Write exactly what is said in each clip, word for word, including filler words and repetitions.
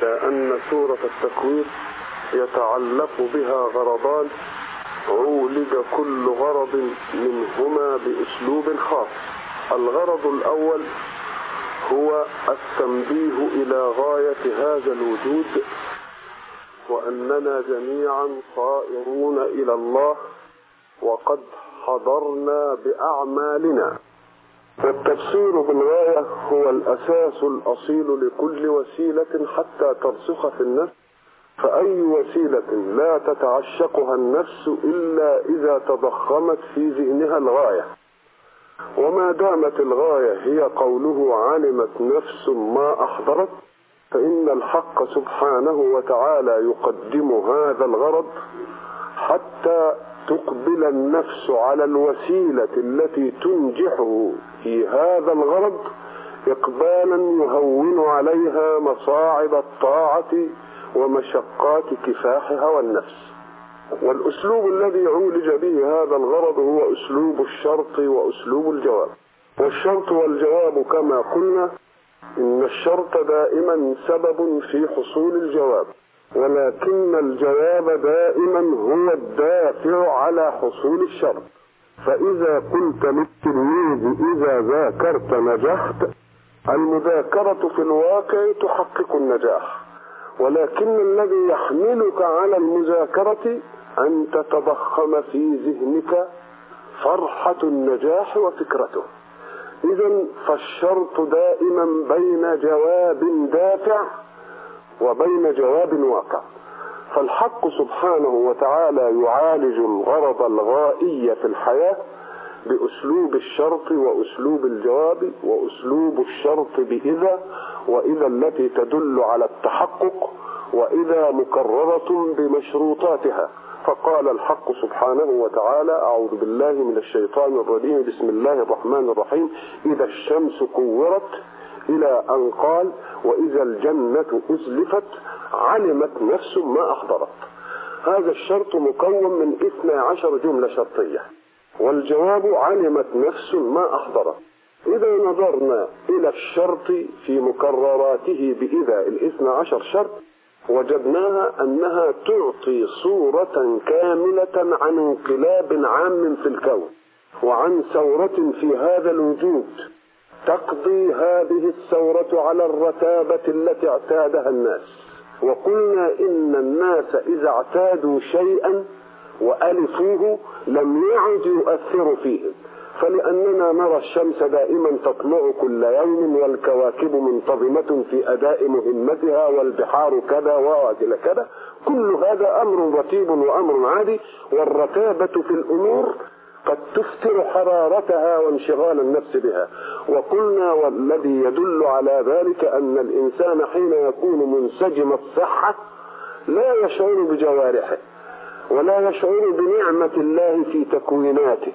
أن سورة التكوير يتعلق بها غرضان عولج كل غرض منهما بأسلوب خاص. الغرض الأول هو التنبيه إلى غاية هذا الوجود، وأننا جميعا صائرون إلى الله وقد حضرنا بأعمالنا. والتبصير بالغاية هو الأساس الأصيل لكل وسيلة حتى ترسخ في النفس، فأي وسيلة لا تتعشقها النفس إلا إذا تضخمت في ذهنها الغاية. وما دامت الغاية هي قوله علمت نفس ما أحضرت، فإن الحق سبحانه وتعالى يقدم هذا الغرض حتى تقبل النفس على الوسيلة التي تنجحه في هذا الغرض إقبالا يهون عليها مصاعب الطاعة ومشقات كفاحها والنفس. والأسلوب الذي عولج به هذا الغرض هو أسلوب الشرط وأسلوب الجواب. والشرط والجواب كما قلنا إن الشرط دائما سبب في حصول الجواب، ولكن الجواب دائما هو الدافع على حصول الشرط. فإذا قلت للتلميذ إذا ذاكرت نجحت، المذاكرة في الواقع تحقق النجاح، ولكن الذي يحملك على المذاكرة أن تتضخم في ذهنك فرحة النجاح وفكرته. إذن فالشرط دائما بين جواب دافع وبين جواب واقع. فالحق سبحانه وتعالى يعالج الغرض الغائي في الحياة بأسلوب الشرط وأسلوب الجواب وأسلوب الشرط بإذا، وإذا التي تدل على التحقق، وإذا مكررة بمشروطاتها. فقال الحق سبحانه وتعالى: أعوذ بالله من الشيطان الرجيم، بسم الله الرحمن الرحيم، إذا الشمس كورت، إلى أن قال: وإذا الجنة أزلفت علمت نفس ما أحضرت. هذا الشرط مكون من اثنى عشر جملة شرطية، والجواب علمت نفس ما أحضرت. إذا نظرنا إلى الشرط في مكرراته بإذا الاثنى عشر شرط، وجدناها أنها تعطي صورة كاملة عن انقلاب عام في الكون وعن ثورة في هذا الوجود، تقضي هذه الثورة على الرتابة التي اعتادها الناس. وقلنا إن الناس إذا اعتادوا شيئا وألفوه لم يعد يؤثر فيهم، فلأننا نرى الشمس دائما تطلع كل يوم، والكواكب منتظمة في أداء مهمتها، والبحار كذا وكذا كذا، كل هذا أمر رتيب وأمر عادي، والرتابة في الأمور قد تفتر حرارتها وانشغال النفس بها. وقلنا والذي يدل على ذلك أن الإنسان حين يكون منسجم الصحة لا يشعر بجوارحه ولا يشعر بنعمة الله في تكويناته،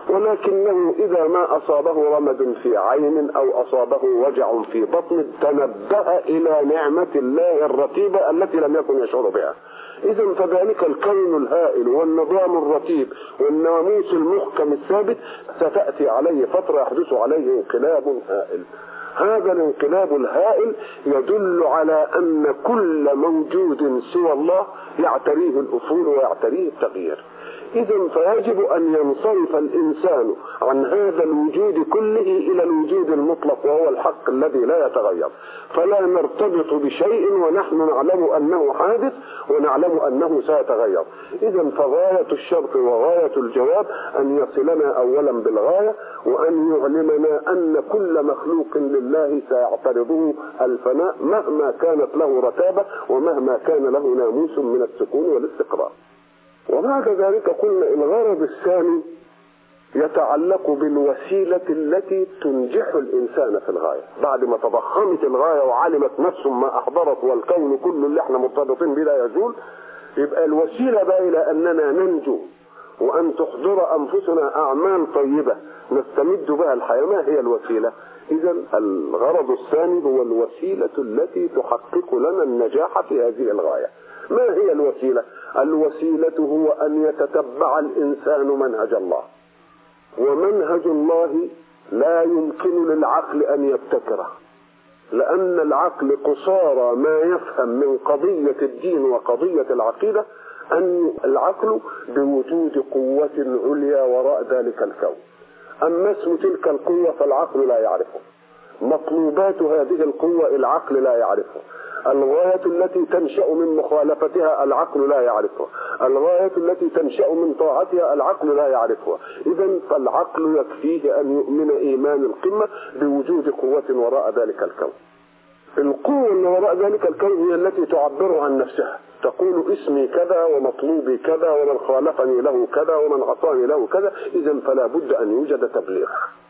ولكنه إذا ما أصابه رمد في عين أو أصابه وجع في بطن تنبه إلى نعمة الله الرتيبة التي لم يكن يشعر بها. إذن فذلك الكون الهائل والنظام الرتيب والناموس المحكم الثابت ستأتي عليه فترة يحدث عليه انقلاب هائل. هذا الانقلاب الهائل يدل على أن كل موجود سوى الله يعتريه الأصول ويعتريه التغيير. إذن فيجب أن ينصرف الإنسان عن هذا الوجود كله إلى الوجود المطلق، وهو الحق الذي لا يتغير، فلا نرتبط بشيء ونحن نعلم أنه حادث ونعلم أنه سيتغير. إذن فغاية الشرط وغاية الجواب أن يصلنا أولا بالغاية، وأن يعلمنا أن كل مخلوق لله سيعترضه الفناء مهما كانت له رتابة ومهما كان له ناموس من السكون والاستقرار. وبعد ذلك قلنا الغرض الثاني يتعلق بالوسيلة التي تنجح الإنسان في الغاية. بعد ما تضخمت الغاية وعلمت نفس ما أحضرت والكون كله اللي احنا مرتبطين به لا يزول، يبقى الوسيلة بقى إلى أننا ننجو وأن تحضر أنفسنا أعمال طيبة نستمد بها الحياة. ما هي الوسيلة؟ إذا الغرض الثاني هو الوسيلة التي تحقق لنا النجاح في هذه الغاية. ما هي الوسيلة؟ الوسيلة هو أن يتتبع الإنسان منهج الله، ومنهج الله لا يمكن للعقل أن يبتكره، لأن العقل قصارى ما يفهم من قضية الدين وقضية العقيدة أن العقل بوجود قوة عليا وراء ذلك الكون. أما اسم تلك القوة فالعقل لا يعرفه، مطلوبات هذه القوة العقل لا يعرفه، الغاية التي تنشأ من مخالفتها العقل لا يعرفها، الغاية التي تنشأ من طاعتها العقل لا يعرفها. إذن فالعقل يكفيه أن يؤمن إيمان القمة بوجود قوة وراء ذلك الكون. القوة اللي وراء ذلك الكون هي التي تعبر عن نفسها، تقول اسمي كذا ومطلوبي كذا ومن خالفني له كذا ومن عصاني له كذا. إذن فلا بد أن يوجد تبليغ.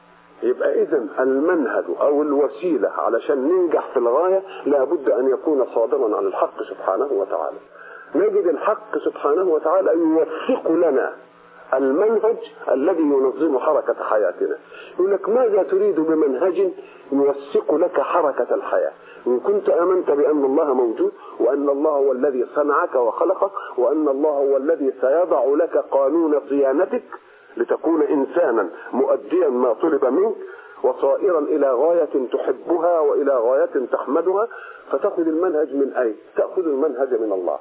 يبقى إذن المنهج أو الوسيلة علشان ننجح في الغاية لا بد أن يكون صادرا عن الحق سبحانه وتعالى. نجد الحق سبحانه وتعالى يوفق لنا المنهج الذي ينظم حركة حياتنا. يقول لك ماذا تريد بمنهج يوثق لك حركة الحياة؟ إن كنت آمنت بأن الله موجود وأن الله هو الذي صنعك وخلقك وأن الله هو الذي سيضع لك قانون صيانتك لتكون إنسانا مؤديا ما طلب منك وصائرا إلى غاية تحبها وإلى غاية تحمدها، فتأخذ المنهج من أين؟ تأخذ المنهج من الله.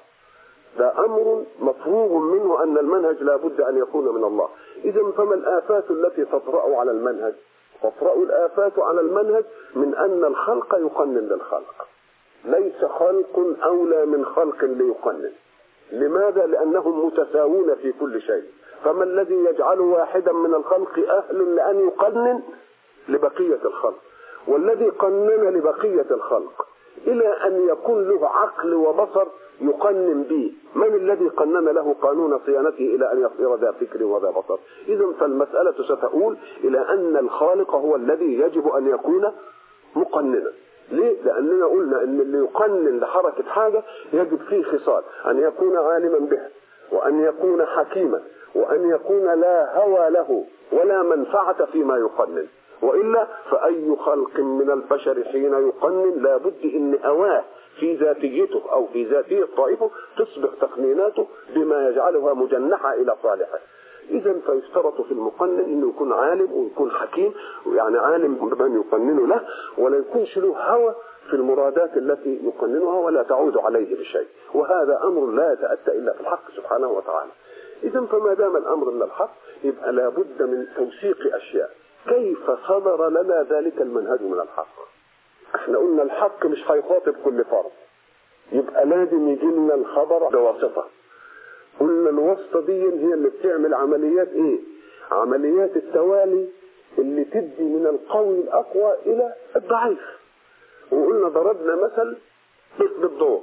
ده أمر مفروغ منه أن المنهج لا بد أن يكون من الله. إذن فما الآفات التي تطرأ على المنهج؟ تطرأ الآفات على المنهج من أن الخلق يقنن للخلق. ليس خلق أولى من خلق ليقنن. لماذا؟ لأنهم متساوون في كل شيء. فما الذي يجعل واحدا من الخلق أهل لأن يقنن لبقية الخلق؟ والذي قنن لبقية الخلق إلى أن يكون له عقل وبصر يقنن به، من الذي قنن له قانون صيانته إلى أن يصير ذا فكر وذا بصر؟ إذن فالمسألة ستؤول إلى أن الخالق هو الذي يجب أن يكون مقننا. ليه؟ لأننا قلنا أن اللي يقنن لحركة حاجة يجب فيه خصال: أن يكون عالما بها، وأن يكون حكيما، وأن يكون لا هوى له ولا منفعة فيما يقنن. وإلا فأي خلق من البشر حين يقنن لابد إن هواه في ذاتيته أو في ذاتية طائفه تصبح تقنيناته بما يجعلها مجنحة إلى صالحه. إذن فيشترط في المقنن إنه يكون عالم ويكون حكيم، ويعني عالم بمن يقنن له، ولا يكونش له هوى في المرادات التي يقننها ولا تعود عليه بشيء. وهذا أمر لا يتأتى إلا في الحق سبحانه وتعالى. إذن فما دام الأمر من الحق يبقى لابد من توثيق أشياء. كيف صدر لنا ذلك المنهج من الحق؟ احنا قلنا الحق مش هيخاطب كل فرد، يبقى لازم يجي لنا الخبر بواسطة. قلنا الواسطة دي هي اللي بتعمل عمليات ايه؟ عمليات التوالي اللي تدي من القوي الأقوى إلى الضعيف. وقلنا ضربنا مثل بالضوء.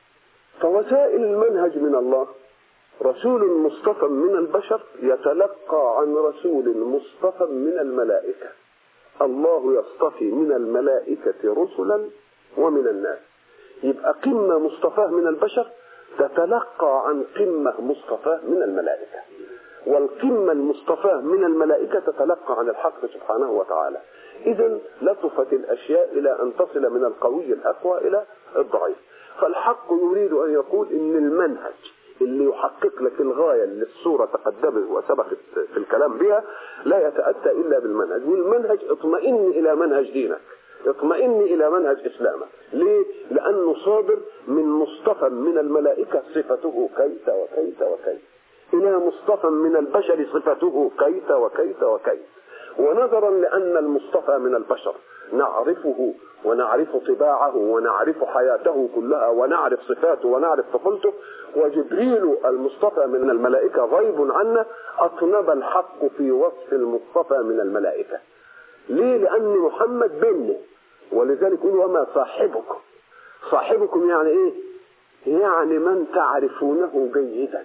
فوسائل المنهج من الله: رسول مصطفى من البشر يتلقى عن رسول مصطفى من الملائكة. الله يصطفي من الملائكة رسلا ومن الناس. يبقى قمة مصطفاه من البشر تتلقى عن قمة مصطفاه من الملائكة، والقمة المصطفاه من الملائكة تتلقى عن الحق سبحانه وتعالى. إذن لطفت الأشياء إلى أن تصل من القوي الأقوى إلى الضعيف. فالحق يريد أن يقول إن المنهج اللي يحقق لك الغاية اللي الصورة تقدمت وسبقت في الكلام بها لا يتأتى إلا بالمنهج. والمنهج اطمئن إلى منهج دينك، اطمئن إلى منهج إسلامك. ليه؟ لأنه صادر من مصطفى من الملائكة صفته كيت وكيت وكيت، إلى مصطفى من البشر صفته كيت وكيت وكيت. ونظرا لأن المصطفى من البشر نعرفه ونعرف طباعه ونعرف حياته كلها ونعرف صفاته ونعرف طفولته، وجبريل المصطفى من الملائكة غيب عنا، أطنب الحق في وصف المصطفى من الملائكة. ليه؟ لأن محمد بينه، ولذلك يقول وما صاحبكم. صاحبكم يعني إيه؟ يعني من تعرفونه جيدا،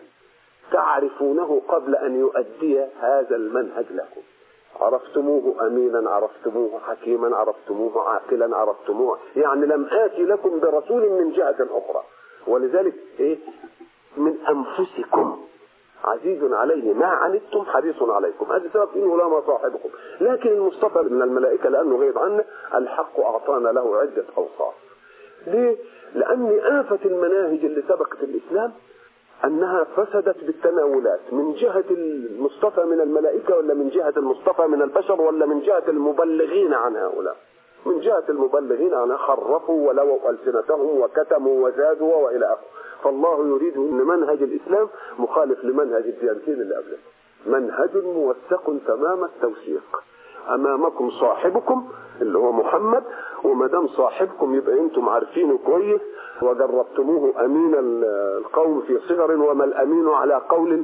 تعرفونه قبل أن يؤدي هذا المنهج لكم. عرفتموه أمينا، عرفتموه حكيما، عرفتموه عاقلا، عرفتموه، يعني لم آتي لكم برسول من جهة أخرى. ولذلك إيه؟ من أنفسكم عزيز عليه ما عنتم حريص عليكم. هذا سبب إنه لا ما صاحبكم. لكن المصطفى من الملائكة لأنه غيب عنه الحق أعطانا له عدة أوصاف. ليه؟ لأن آفة المناهج اللي سبقت الإسلام أنها فسدت بالتناولات، من جهة المصطفى من الملائكة ولا من جهة المصطفى من البشر ولا من جهة المبلغين عن هؤلاء. من جهة المبلغين أن حرفوا ولووا ألسنتهم وكتموا وزادوا وإلى آخره. فالله يريد أن منهج الإسلام مخالف لمنهج الديانتين اللي قبله، منهج موثق تمام التوثيق. أمامكم صاحبكم اللي هو محمد، وما دام صاحبكم يبقى أنتم عارفينه كويس وجربتموه أمين القوم في صغر، وما الأمين على قول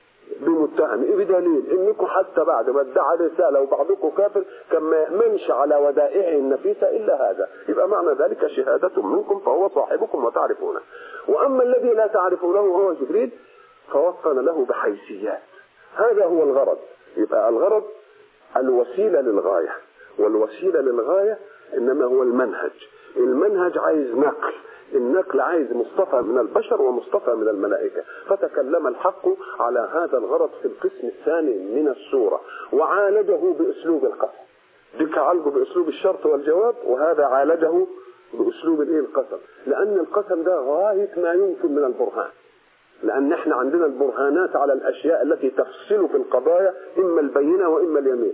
بمتهم. إيه بدليل انكم حتى بعد ما ادعى رساله وبعضكم كافر كان ما يأمنش على ودائعه النفيسه الا هذا، يبقى معنى ذلك شهاده منكم فهو صاحبكم وتعرفونه. واما الذي لا تعرفونه وهو جبريل فوطن له بحيثيات. هذا هو الغرض. يبقى الغرض الوسيله للغايه، والوسيله للغايه انما هو المنهج. المنهج عايز نقل، النقل عايز مصطفى من البشر ومصطفى من الملائكة. فتكلم الحق على هذا الغرض في القسم الثاني من السورة، وعالجه بأسلوب القسم. ديك عالجه بأسلوب الشرط والجواب، وهذا عالجه بأسلوب الايه القسم، لأن القسم ده غاية ما يمكن من البرهان. لأن احنا عندنا البرهانات على الأشياء التي تفصل في القضايا إما البينة وإما اليمين.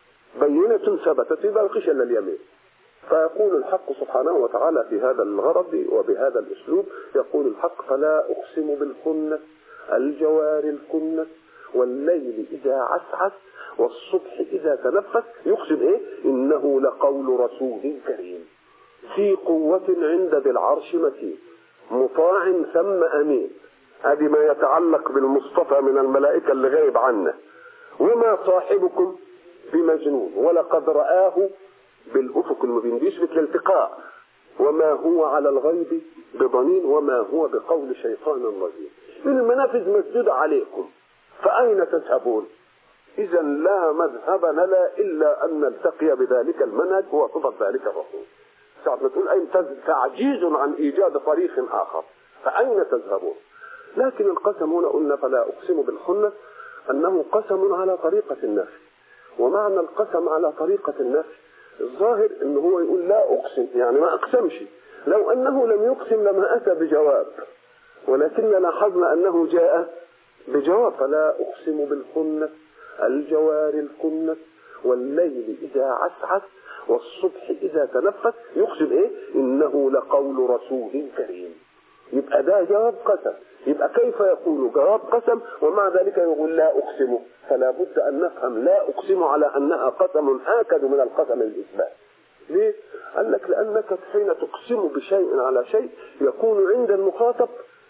بينة ثبتت يبقى القش إلا اليمين. فيقول الحق سبحانه وتعالى في هذا الغرض وبهذا الأسلوب، يقول الحق: فلا أقسم بالخنس الجوار الكنس والليل إذا عسعس والصبح إذا تنفس. يقسم إيه؟ إنه لقول رسول كريم ذي قوة عند ذي العرش مكين مطاع ثم أمين. هذه ما يتعلق بالمصطفى من الملائكة اللي غايب عنه. وما صاحبكم بمجنون ولقد رآه بالأفق المبين، بيثبت الالتقاء. وما هو على الغيب بضنين وما هو بقول شيطان رجيم. المنافذ مسدودة عليكم فأين تذهبون؟ إذا لا مذهب لنا إلا أن نلتقي بذلك المنهج هو صفة ذلك الرسول. ساعة ما تقول أين تعجيز عن إيجاد طريق آخر، فأين تذهبون؟ لكن القسم هنا قلنا فلا أقسم بالخنس أنه قسم على طريقة النفي. ومعنى القسم على طريقة النفي الظاهر انه هو يقول لا اقسم، يعني ما اقسمش. لو انه لم يقسم لما اتى بجواب، ولكن لاحظنا انه جاء بجواب. فلا اقسم بالخنس الجوار الكنس والليل اذا عسعس والصبح اذا تنفس. يقسم ايه؟ انه لقول رسول كريم. يبقى ده جواب قسم. يبقى كيف يقول جواب قسم ومع ذلك يقول لا اقسم؟ فلا بد ان نفهم لا اقسم على انها قسم آكد من القسم الاثبات. ليه؟ قال لك لانك حين تقسم بشيء على شيء يكون عند المخاطب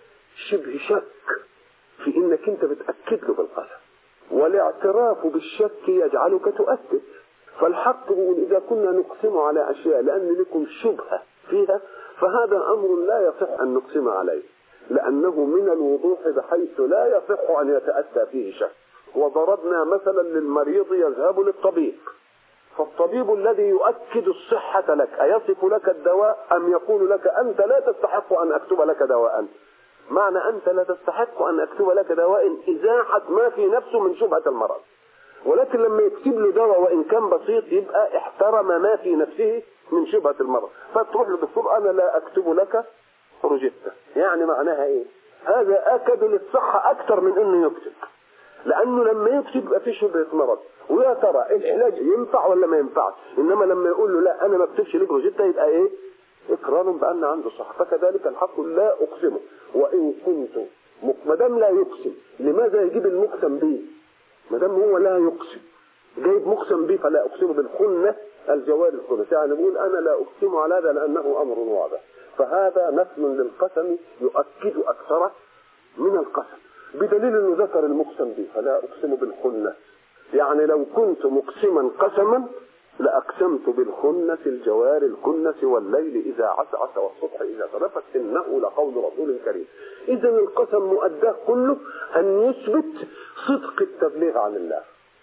شبه شك في انك انت بتاكد له بالقسم، والاعتراف بالشك يجعلك تؤكد. فالحق يقول اذا كنا نقسم على اشياء لان لكم شبهه فيها فهذا امر لا يصح ان نقسم عليه، لانه من الوضوح بحيث لا يصح ان يتاتى فيه شك. وضربنا مثلا للمريض يذهب للطبيب، فالطبيب الذي يؤكد الصحة لك أيصف لك الدواء أم يقول لك أنت لا تستحق أن أكتب لك دواء؟ معنى أنت لا تستحق أن أكتب لك دواء إزاحة ما في نفسه من شبهة المرض. ولكن لما يكتب له دواء وإن كان بسيط يبقى احترم ما في نفسه من شبهة المرض. فتروح للدكتور أنا لا أكتب لك روجيتا، يعني معناها إيه؟ هذا أكد للصحة أكثر من أنه يكتب، لأنه لما يكتب يبقى في شبهة مرض. ويا ترى العلاج ينفع ولا ما ينفعش؟ إنما لما يقول له لا أنا ما اكتبش لك روجيتا يبقى إيه؟ إقرار بأن عنده صحة. فكذلك الحق لا أقسمه وإن كنت. ما دام لا يقسم لماذا يجيب المقسم به؟ ما دام هو لا يقسم جايب مقسم به فلا أقسم بالخنس الجوار الكنس، يعني بيقول أنا لا أقسم على هذا لأنه أمر واضح. فهذا نفي للقسم يؤكد أكثر من القسم، بدليل أنه ذكر المقسم به فلا أقسم بالخنس. يعني لو كنت مقسما قسما لأقسمت بالخنس الجوار الكنس والليل إذا عسعس والصبح إذا تنفس إنه لقول رسول كريم. إذا القسم مؤداه كله أن يثبت صدق التبليغ عن الله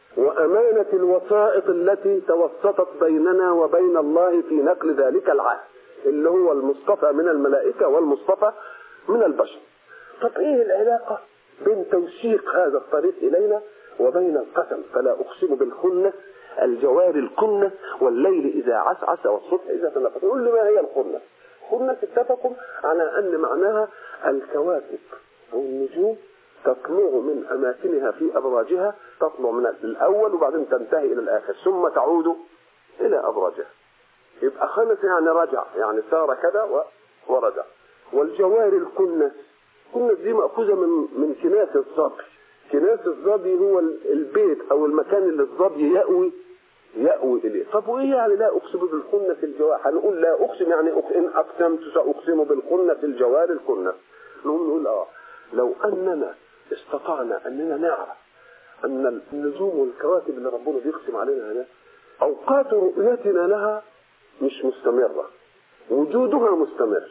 وأمانة الوسائط التي توسطت بيننا وبين الله في نقل ذلك العهد اللي هو المصطفى من الملائكة والمصطفى من البشر. طب إيه العلاقة بين توثيق هذا الطريق إلينا وبين القسم فلا أقسم بالخنس الجوار الكنس والليل إذا عسعس والصبح إذا تنفس؟ يقول لي ما هي الخنس؟ الخنس اتفقوا على أن معناها الكواكب أو النجوم تطلع من أماكنها في أبراجها، تطلع من الأول وبعدين تنتهي إلى الآخر ثم تعود إلى أبراجها. يبقى خنس يعني رجع، يعني سار كذا ورجع. والجوار الكنس، الكنس دي مأخوذة من من كناس الظبي. كناس الظبي هو البيت او المكان اللي الظبي يأوي يأوي اليه. طب وايه يعني لا اقسم بالخنس الجوار؟ هنقول لا اقسم يعني ان اقسمت ساقسم بالخنس الجوار الكنس. نقول نقول اه لو اننا استطعنا اننا نعرف ان النجوم والكواكب اللي ربنا بيقسم علينا هنا اوقات رؤيتنا لها مش مستمرة، وجودها مستمر،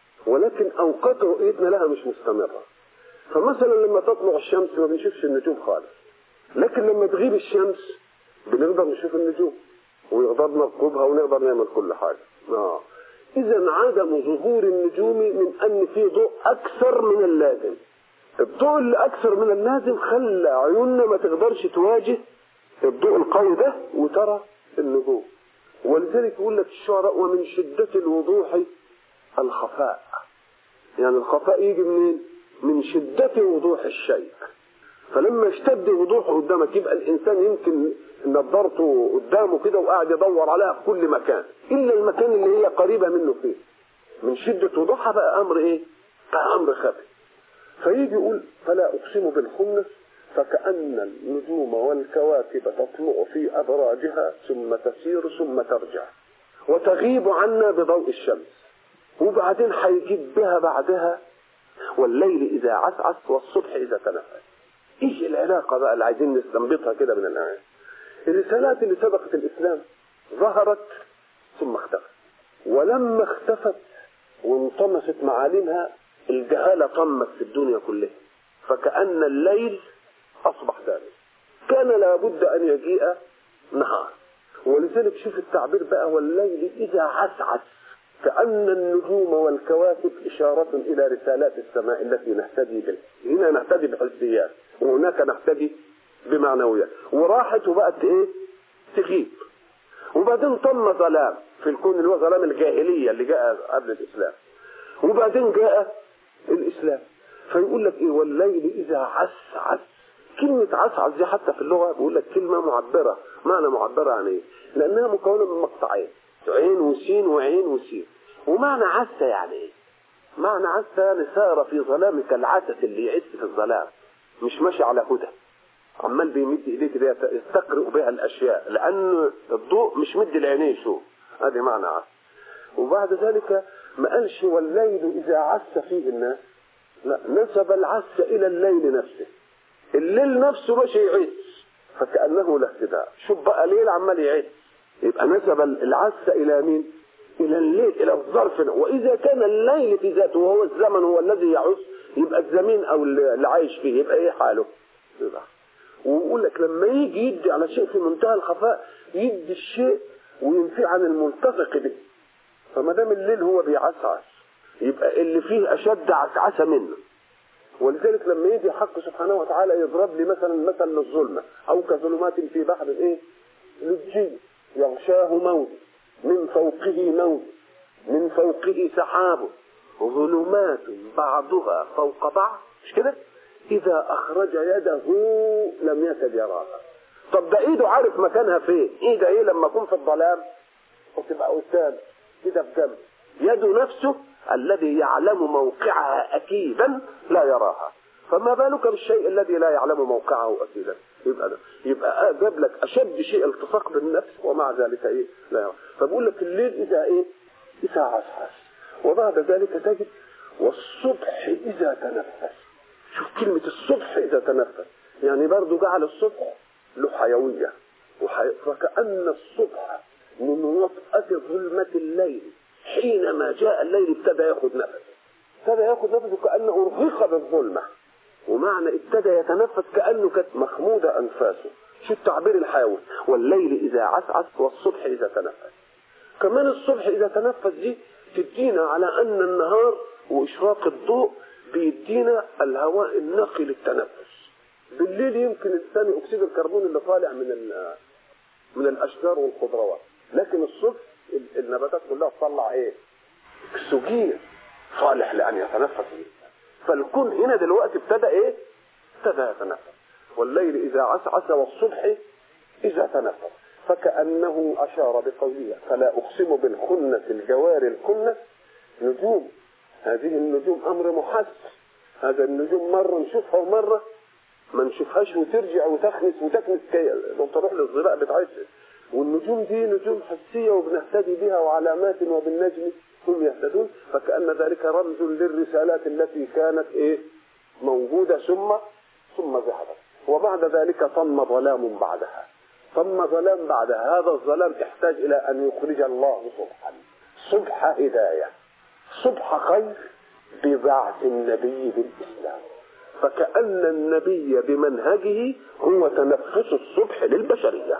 ولكن اوقات رؤيتنا لها مش مستمرة. فمثلا لما تطلع الشمس ما بنشوفش النجوم خالص، لكن لما تغيب الشمس بنقدر نشوف النجوم ونقدر نرقبها ونقدر نعمل كل حاجة. اه اذا عدم ظهور النجوم من ان في ضوء اكثر من اللازم. الضوء اللي اكثر من اللازم خلى عيوننا ما تقدرش تواجه الضوء القوي ده وترى النجوم. ولذلك يقول لك الشعراء ومن شدة الوضوح الخفاء. يعني الخفاء يجي منين؟ من شدة وضوح الشيء. فلما اشتد وضوحه قدامك يبقى الانسان يمكن نظرته قدامه كده وقاعد يدور عليها في كل مكان الا المكان اللي هي قريبة منه فيه. من شدة وضوحها بقى امر ايه؟ بقى امر خفي. فيجي يقول فلا اقسم بالخنس فكأن النجوم والكواكب تطلع في أبراجها ثم تسير ثم ترجع وتغيب عنا بضوء الشمس. وبعدين هيجيب بها بعدها والليل إذا عسعس والصبح إذا تنفس. إيش العلاقة بقى اللي عايزين نستنبطها كده من الآية؟ الرسالات اللي سبقت الإسلام ظهرت ثم اختفت، ولما اختفت وانطمست معالمها الجهالة طمت في الدنيا كلها، فكأن الليل أصبح ثالث. كان لابد أن يجيء نهار. ولذلك شوف التعبير بقى والليل إذا عسعس، كأن النجوم والكواكب إشارة إلى رسالات السماء التي نهتدي بها. هنا نهتدي بحسيات وهناك نهتدي بمعنويات. وراحت وبقت إيه؟ تغيب. وبعدين طم ظلام في الكون اللي هو ظلام الجاهلية اللي جاء قبل الإسلام. وبعدين جاء الإسلام. فيقول لك إيه والليل إذا عسعس. كلمة عسعس دي حتى في اللغة بيقول لك كلمة معبرة. معنى معبرة عن إيه؟ لأنها مكونة من مقطعين، عين وسين وعين وسين. ومعنى عسى يعني إيه؟ معنى عسى يعني سار في ظلامك العسس اللي يعس في الظلام، مش ماشي على هدى، عمال بيمد إيديه كده يستقرئ بها الأشياء، لأن الضوء مش مد العينين. شو هذا معنى عسى. وبعد ذلك ما قالش والليل إذا عس فيه الناس، لا، نسب العس إلى الليل نفسه. الليل نفسه ماشي يعس فكأنه له اهتداء. شوف بقى ليل عمال يعس، يبقى نسب العس إلى مين؟ إلى الليل، إلى الظرف. وإذا كان الليل في ذاته وهو الزمن هو الذي يعس، يبقى الزمين أو اللي عايش فيه يبقى إيه حاله؟ يبقى. ويقول لك لما يجي يدي على شيء في منتهى الخفاء يدي الشيء وينفي عن الملتصق به. فما دام الليل هو بيعسعس يبقى اللي فيه أشد عسعسة منه. ولذلك لما يجي حق سبحانه وتعالى يضرب لي مثلا مثل للظلمة أو كظلمات في بحر إيه؟ لجي يغشاه موج من فوقه موج من فوقه سحاب ظلمات بعضها فوق بعض، مش كده؟ إذا أخرج يده لم يكد يراها. طب ده إيده عارف مكانها فين؟ إيده إيه لما يكون في الظلام وتبقى قدام كده بجنب؟ يده نفسه الذي يعلم موقعها أكيدا لا يراها، فما بالك بالشيء الذي لا يعلم موقعه أكيدا؟ يبقى ده يبقى جاب لك أشد شيء التصاق بالنفس ومع ذلك إيه؟ لا يرى. فبقول لك الليل إذا إيه؟ إذا عسعس. وبعد ذلك تجد والصبح إذا تنفس. شوف كلمة الصبح إذا تنفس، يعني برضو جعل الصبح له حيوية وحي... فكأن الصبح من وطأة ظلمة الليل حينما جاء الليل ابتدى ياخذ نفس، ابتدى ياخذ نفسه كأنه أرهق بالظلمة. ومعنى ابتدى يتنفس كأنه كانت مخمودة أنفاسه. شو التعبير الحيوي؟ والليل إذا عسعس والصبح إذا تنفس. كمان الصبح إذا تنفس دي تدينا على أن النهار وإشراق الضوء بيدينا الهواء النقي للتنفس. بالليل يمكن ثاني أكسيد الكربون اللي طالع من من الأشجار والخضروات، لكن الصبح النباتات كلها تطلع ايه؟ اكسجين صالح لأن يتنفس به. فالكون هنا دلوقتي ابتدى ايه؟ ابتدى يتنفس. والليل إذا عسعس والصبح إذا تنفس. فكأنه أشار بقوله فلا أقسم بالخنس الجوار الكنس نجوم. هذه النجوم أمر محس، هذا النجوم مرة نشوفها ومرة ما نشوفهاش وترجع وتخنس وتكنس كي تروح للظلاء بتاعتها. والنجوم دي نجوم حسية وبنهتدي بها وعلامات وبالنجم هم يهتدون، فكأن ذلك رمز للرسالات التي كانت إيه موجودة ثم ثم ذهبت. وبعد ذلك ثم ظلام بعدها، ثم ظلام بعدها. هذا الظلام يحتاج إلى أن يخرج الله صبحا، صبح هداية، صبح خير ببعث النبي بالإسلام. فكأن النبي بمنهجه هو تنفس الصبح للبشرية.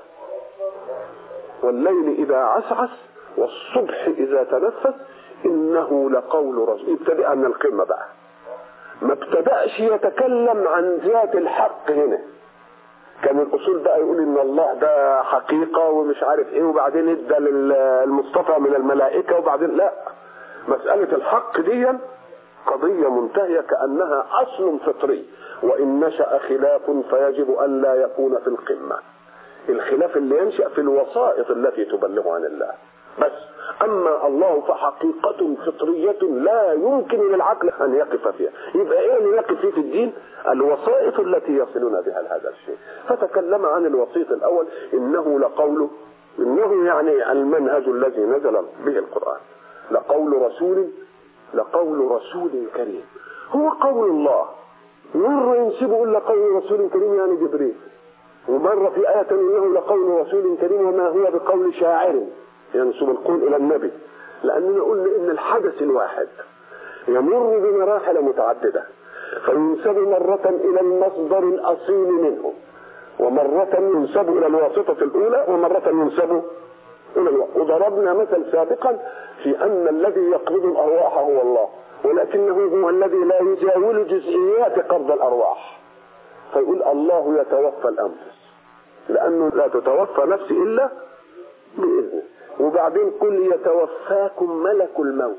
والليل إذا عسعس والصبح إذا تنفس إنه لقول رسول. ابتدأ من القمة بقى، ما ابتدأش يتكلم عن ذات الحق هنا. كان الأصول بقى يقول إن الله ده حقيقة ومش عارف إيه، وبعدين ادى للمصطفى من الملائكة، وبعدين لا، مسألة الحق دي قضية منتهية كأنها أصل فطري، وإن نشأ خلاف فيجب أن لا يكون في القمة. الخلاف اللي ينشأ في الوسائط التي تبلغ عن الله بس. أما الله فحقيقة فطرية لا يمكن للعقل أن يقف فيها. يبقى إيه اللي يقف فيه في الدين؟ الوسائط التي يصلون بها لهذا الشيء. فتكلم عن الوسيط الأول إنه لقوله، إنه يعني المنهج الذي نزل به القرآن، لقول رسول لقول رسول كريم. هو قول الله، مرة ينسبه إلا قول رسول كريم يعني جبريل، ومرة في آية إنه لقول رسول كريم وما هو بقول شاعر ينسب القول إلى النبي. لأننا قلنا إن الحدث الواحد يمر بمراحل متعددة، فينسب مرة إلى المصدر الأصيل منه، ومرة ينسب إلى الواسطة الأولى، ومرة ينسب إلى الواسطة. وضربنا مثل سابقا في أن الذي يقبض الأرواح هو الله، ولكنه هو الذي لا يجاول جزئيات قبض الأرواح. فيقول الله يتوفى الأنفس، لأنه لا تتوفى نفس إلا بإذنه. وبعدين قل يتوفاكم ملك الموت،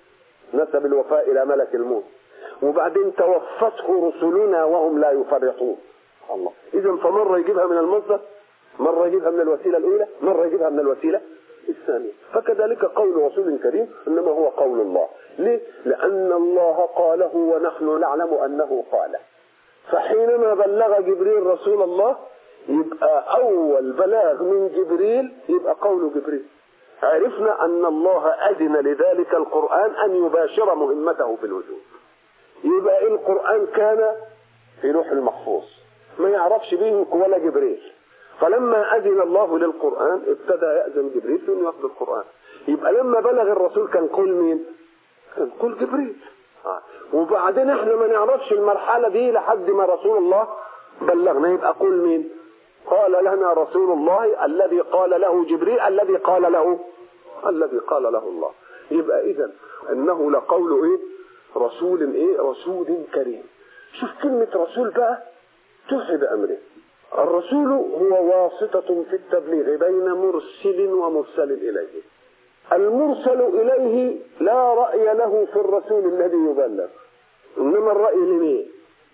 نسب الوفاء إلى ملك الموت. وبعدين توفته رسلنا وهم لا يفرطون. الله. إذن فمرة يجيبها من المصدر، مرة يجيبها من الوسيلة الأولى، مرة يجيبها من الوسيلة الثانية. فكذلك قول رسول كريم إنما هو قول الله. ليه؟ لأن الله قاله ونحن نعلم أنه قاله. فحينما بلغ جبريل رسول الله يبقى أول بلاغ من جبريل يبقى قول جبريل. عرفنا أن الله أذن لذلك القرآن أن يباشر مهمته في الوجود. يبقى القرآن كان في لوح المحفوظ ما يعرفش به ولا جبريل، فلما أذن الله للقرآن ابتدى يأذن جبريل في أن يأخذ القرآن. يبقى لما بلغ الرسول كان قول مين؟ كان قول جبريل. آه. وبعدين احنا ما نعرفش المرحلة دي لحد ما رسول الله بلغنا، يبقى قول مين؟ قال لنا رسول الله الذي قال له جبريل الذي قال له الذي قال له الله. يبقى إذن أنه لقول إيه؟ رسول إيه؟ رسول كريم. شوف كلمة رسول بقى توحي بأمره. الرسول هو واسطة في التبليغ بين مرسل ومرسل إليه. المرسل إليه لا رأي له في الرسول الذي يبلغ، إنما الرأي لمين؟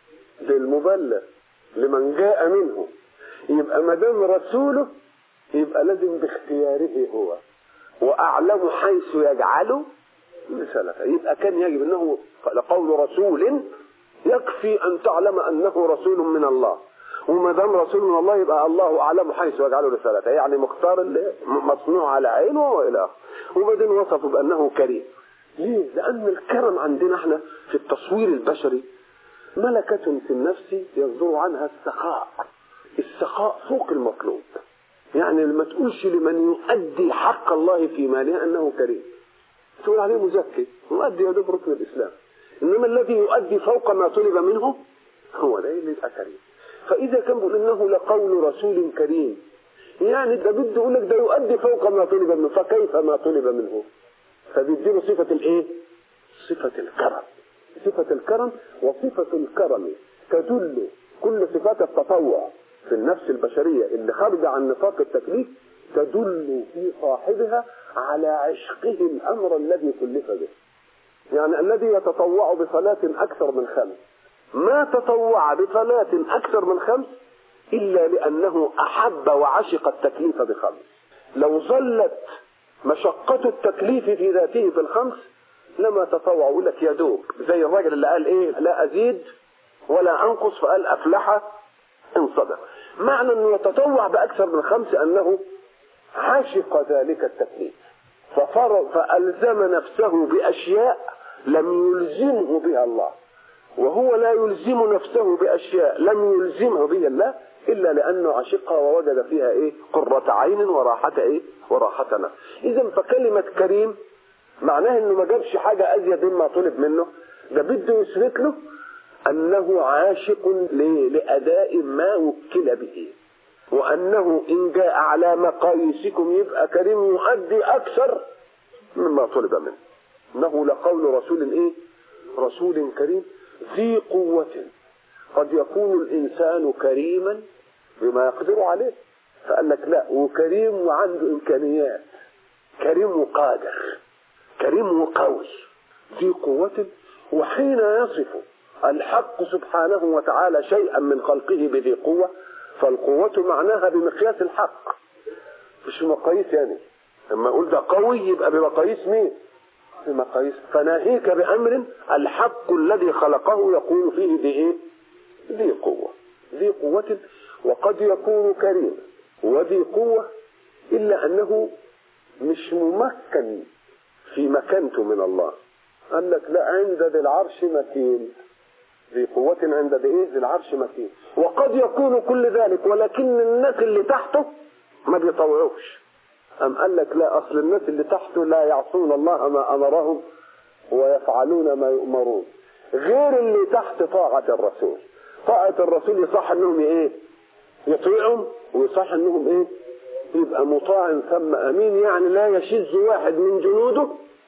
للمبلغ، لمن جاء منه. يبقى ما دام رسوله يبقى لازم باختياره هو، وأعلم حيث يجعله رسالته. يبقى كان يجب أنه لقول رسول يكفي أن تعلم أنه رسول من الله، وما دام رسول من الله يبقى الله أعلم حيث يجعله رسالته، يعني مختار اللي مصنوع على عينه وإلى آخره. وبعدين وصفه بأنه كريم. ليه؟ لأن الكرم عندنا احنا في التصوير البشري ملكة في النفس يصدر عنها السخاء. السخاء فوق المطلوب، يعني لما تقولش لمن يؤدي حق الله في ماله أنه كريم، تقول عليه مزكي يؤدي يدب ركن الإسلام. إنما الذي يؤدي فوق ما طلب منه هو ده اللي يبقى كريم. فإذا كان بيقول إنه لقول رسول كريم، يعني ده بده يقول لك ده يؤدي فوق ما طلب منه، فكيف ما طلب منه؟ فبيديله صفة الإيه؟ صفة الكرم. صفة الكرم وصفة الكرم تدل كل صفات التطوع في النفس البشرية اللي خارجة عن نطاق التكليف، تدل في صاحبها على عشقه الأمر الذي كلف به. يعني الذي يتطوع بصلاة أكثر من خمس، ما تطوع بصلاة أكثر من خمس إلا لأنه أحب وعشق التكليف بخمس. لو ظلت مشقة التكليف في ذاته في الخمس لما تطوع. يقول لك يا دوب، زي الراجل اللي قال ايه لا أزيد ولا أنقص، فقال أفلح إن صدق. معنى أنه يتطوع بأكثر من خمس أنه عاشق ذلك التكليف، فألزم نفسه بأشياء لم يلزمه بها الله، وهو لا يلزم نفسه بأشياء لم يلزمه بها الله إلا لأنه عشقها ووجد فيها إيه قرة عين وراحة إيه وراحة نفس. إذا فكلمة كريم معناه إنه ما جابش حاجة أزيد مما طلب منه، ده بده يثبت له أنه عاشق لأداء ما وكل به، وأنه إن جاء على مقاييسكم يبقى كريم يؤدي أكثر مما طلب منه. إنه لقول رسول إيه رسول كريم ذي قوة. قد يكون الإنسان كريما بما يقدر عليه، فقال لك لا، وكريم وعنده إمكانيات، كريم وقادر، كريم وقوي، ذي قوة. وحين يصف الحق سبحانه وتعالى شيئا من خلقه بذي قوة، فالقوة معناها بمقياس الحق مش مقاييس. يعني لما أقول ده قوي يبقى بمقاييس مين؟ بمقاييس. فناهيك بأمر الحق الذي خلقه يقول فيه ذي إيه؟ ذي قوة، ذي قوة. وقد يكون كريم وذي قوة إلا أنه مش ممكن في مكانته من الله. قال لك لا، عند ذي العرش مكين، ذي قوة عند ذي إيه؟ ذي العرش مكين. وقد يكون كل ذلك ولكن الناس اللي تحته ما بيطوعوش. أم قال لك لا، أصل الناس اللي تحته لا يعصون الله ما أمرهم ويفعلون ما يؤمرون، غير اللي تحت طاعة الرسول. طاعة الرسول يصح أنهم إيه؟ يطيعهم، ويصح أنهم إيه؟ يبقى مطاع ثم أمين، يعني لا يشذ واحد من جنوده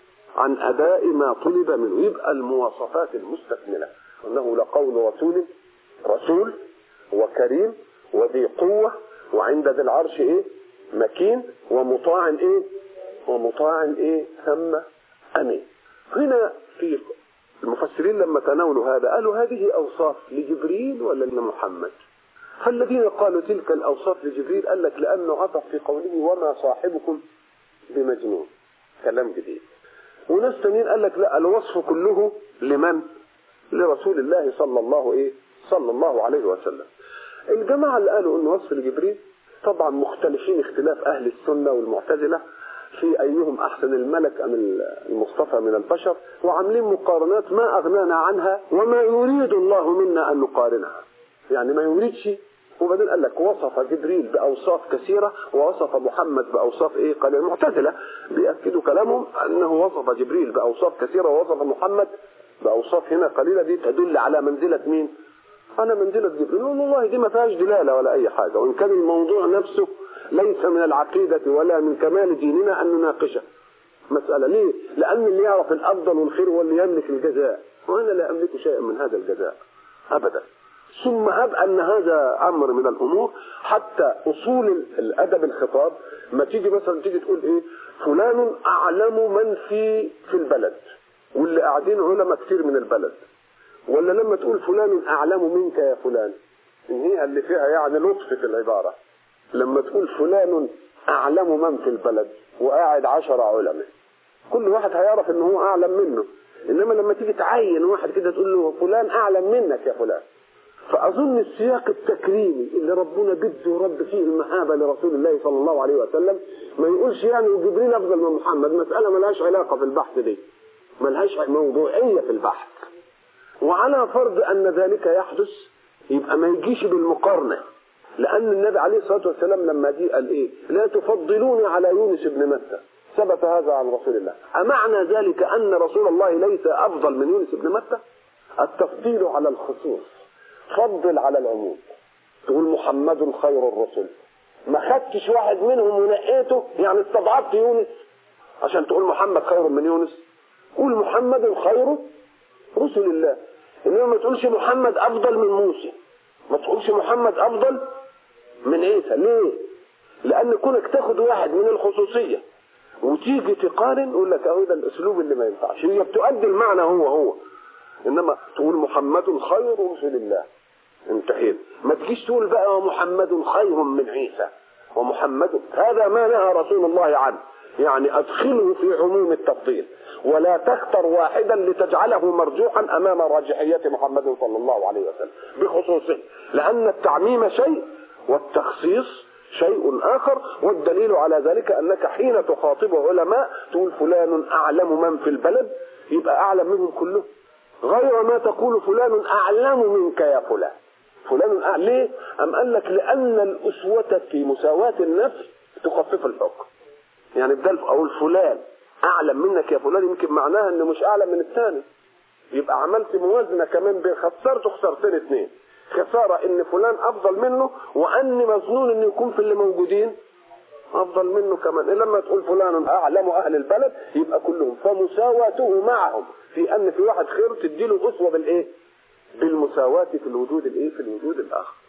عن أداء ما طلب منه. يبقى المواصفات المستكملة أنه لقول رسول رسول وكريم وذي قوة وعند ذي العرش إيه؟ مكين ومطاع إيه؟ ومطاع إيه؟ ثم أمين. هنا في المفسرين لما تناولوا هذا قالوا هذه أوصاف لجبريل ولا لمحمد؟ فالذين قالوا تلك الأوصاف لجبريل قال لك لأنه عطف في قوله وما صاحبكم بمجنون، كلام جديد. وناس تانيين قال لك لا، الوصف كله لمن؟ لرسول الله صلى الله إيه؟ صلى الله عليه وسلم. الجماعة اللي قالوا إنه وصف لجبريل طبعا مختلفين اختلاف أهل السنة والمعتزلة في أيهم أحسن الملك أم المصطفى من البشر، وعاملين مقارنات ما أغنانا عنها وما يريد الله منا أن نقارنها، يعني ما يريدش. وبعدين قال لك وصف جبريل بأوصاف كثيرة ووصف محمد بأوصاف إيه قليلة. المعتزلة بيأكدوا كلامهم أنه وصف جبريل بأوصاف كثيرة ووصف محمد بأوصاف هنا قليلة. دي تدل على منزلة مين؟ أنا منزلة جبريل. والله دي ما فيهاش دلالة ولا أي حاجة، وإن كان الموضوع نفسه ليس من العقيدة ولا من كمال ديننا أن نناقشه مسألة. ليه؟ لأن اللي يعرف الأفضل والخير هو اللي يملك الجزاء، وأنا لا أملك شيئا من هذا الجزاء أبدا. ثم هب أن هذا أمر من الأمور. حتى أصول الأدب الخطاب ما تيجي مثلا تيجي تقول إيه فلان أعلم من في في البلد، واللي قاعدين علماء كتير من البلد. ولا لما تقول فلان أعلم منك يا فلان، إن هي اللي فيها يعني لطف في العبارة. لما تقول فلان أعلم من في البلد وقاعد عشر علماء، كل واحد هيعرف إنه هو أعلم منه. إنما لما تيجي تعين واحد كده تقول له فلان أعلم منك يا فلان. فأظن السياق التكريمي اللي ربنا بده رد فيه المهابة لرسول الله صلى الله عليه وسلم ما يقولش يعني جبريل أفضل من محمد. مسألة ملهاش علاقة في البحث دي، ملهاش موضوعية في البحث. وعلى فرض أن ذلك يحدث يبقى ما يجيش بالمقارنة، لأن النبي عليه الصلاة والسلام لما جاء قال إيه لا تفضلوني على يونس بن متى، ثبت هذا عن رسول الله. أمعنى ذلك أن رسول الله ليس أفضل من يونس بن متى؟ التفضيل على الخصوص، فضل على العموم. تقول محمد خير الرسل، ما خدتش واحد منهم ونقيته يعني استضعفت يونس عشان تقول محمد خير من يونس. قول محمد خير رسل الله، إنما ما تقولش محمد أفضل من موسى، ما تقولش محمد أفضل من عيسى. ليه؟ لأن كونك تاخد واحد من الخصوصية وتيجي تقارن يقول لك أهو ده الأسلوب اللي ما ينفعش. هي بتؤدي المعنى هو هو، إنما تقول محمد خير رسل الله انتهينا. ما تجيش تقول بقى ومحمد خير من عيسى ومحمد، هذا ما نهى رسول الله عنه، يعني ادخله في عموم التفضيل ولا تختر واحدا لتجعله مرجوحا امام راجحية محمد صلى الله عليه وسلم بخصوصه، لان التعميم شيء والتخصيص شيء آخر. والدليل على ذلك أنك حين تخاطب علماء تقول فلان أعلم من في البلد، يبقى أعلم منهم كلهم، غير ما تقول فلان أعلم منك يا فلان. فلان أعلم ليه؟ أم قال لك لأن الأسوة في مساواة النفس تخفف الحكم. يعني بدل أقول فلان أعلم منك يا فلان يمكن معناها أنه مش أعلم من الثاني، يبقى عملت موازنة كمان بين خسرت خسرتين اثنين، خسارة ان فلان افضل منه واني مظنون انه يكون في اللي موجودين افضل منه كمان. لما تقول فلان اعلم اهل البلد يبقى كلهم، فمساواته معهم في ان في واحد خير تديله اسوة بالايه؟ بالمساواة في الوجود الايه؟ في الوجود الاخر.